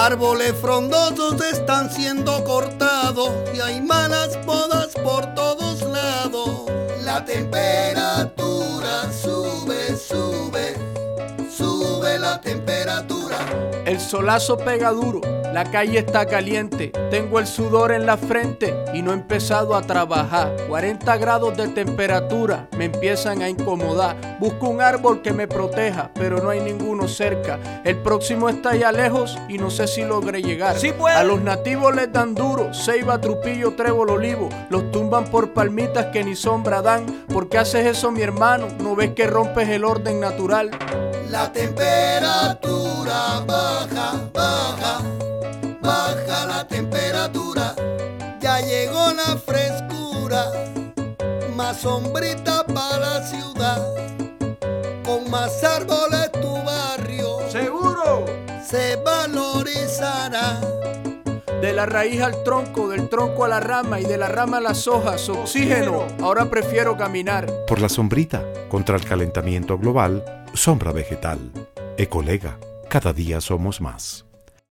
Árboles frondosos están siendo cortados y hay malas podas por todos lados. La temperatura sube, sube, sube la temperatura. El solazo pega duro, la calle está caliente, tengo el sudor en la frente y no he empezado a trabajar. 40 grados de temperatura me empiezan a incomodar. Busco un árbol que me proteja, pero no hay ninguno cerca. El próximo está ya lejos y no sé si logré llegar. ¡Sí puede! A los nativos les dan duro, ceiba, trupillo, trébol, olivo. Los tumban por palmitas que ni sombra dan. ¿Por qué haces eso, mi hermano? ¿No ves que rompes el orden natural? La temperatura baja, baja, baja la temperatura. Ya llegó la frescura, más sombrita para la ciudad. Con más árboles tu barrio ¡Seguro! se valorizará. De la raíz al tronco, del tronco a la rama y de la rama a las hojas, oxígeno. Ahora prefiero caminar. Por la sombrita, contra el calentamiento global, Sombra Vegetal. Ecolega, cada día somos más.